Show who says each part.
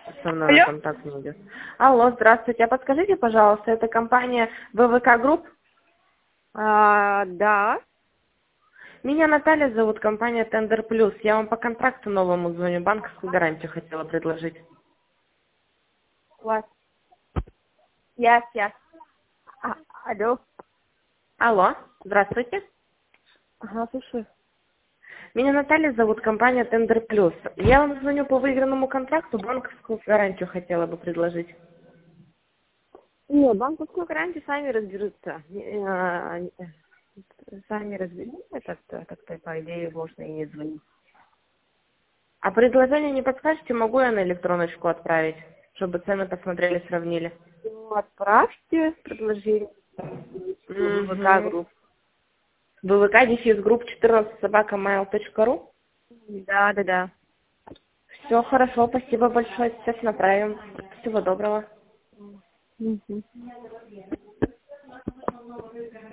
Speaker 1: Со мной на
Speaker 2: Алло?
Speaker 1: контакт не идет. Алло, здравствуйте. А подскажите, пожалуйста, это компания ВВК Групп?
Speaker 2: Да.
Speaker 1: Меня Наталья зовут, компания Тендер Плюс. Я вам по контракту новому звоню, банковскую гарантию хотела предложить.
Speaker 2: What? Yes. Алло.
Speaker 1: Алло, здравствуйте.
Speaker 2: Ага, слушаю.
Speaker 1: Меня Наталья зовут, компания Тендер Плюс. Я вам звоню по выигранному контракту, банковскую гарантию хотела бы предложить.
Speaker 2: Не, банковскую гарантию сами разберутся. Сами разберутся, как-то по идее можно и не звонить.
Speaker 1: А предложение не подскажете, могу я на электроночку отправить, чтобы цены посмотрели, сравнили?
Speaker 2: Ну, отправьте предложение. ВВК
Speaker 1: Угу.
Speaker 2: групп.
Speaker 1: ВВК дефис групп 14 @mail.ru.
Speaker 2: Да.
Speaker 1: Все хорошо, спасибо большое, сейчас направим. Всего доброго.
Speaker 2: Мгм.